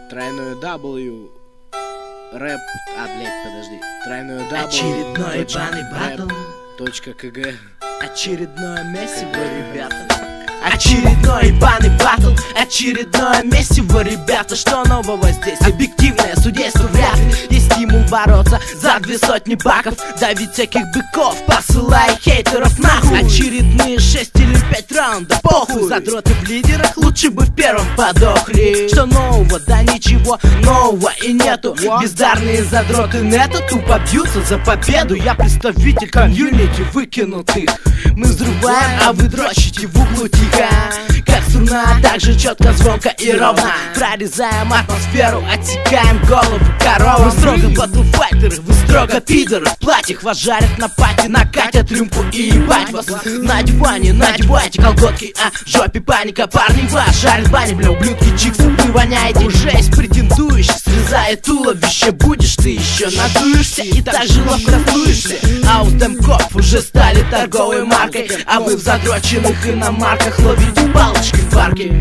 Тройное W. Рэп. Подожди. Тройное W. Очередной ебаный батл. .kg. Очередное месиво, ребята. Очередной ебаный батл. Очередное месиво, ребята. Что нового здесь? Объективное судейство вряд ли. Есть стимул бороться за 200 баков. Давить всяких быков, посылая хейтеров нахуй. Очередные 6 или 5 раундов, похуй. Задроты в лидерах, лучше бы в первом подохли. Что нового? Да ничего нового и нету. Бездарные задроты нета тупо бьются за победу. Я представитель комьюнити выкинутых. Мы взрываем, а вы дрочите в углу тихо. Как струна, так же четко, звонко и ровно. Прорезаем атмосферу, отсекаем голову коровам. Вы строго батлфайтеры, вы строго пидоры. В платьях вас жарят на пати, накатят рюмку и ебать вас. На диване, надевайте колготки, а в жопе паника. Парни вас жарят бани, бля, ублюдки, чиксы. Вы воняете, жесть претендующий. Срезая туловище, будешь ты еще надуешься и так же ловко раздуешься. Аутемков уже стали торговой маркой, а вы в задроченных иномарках ловите палочки в парке.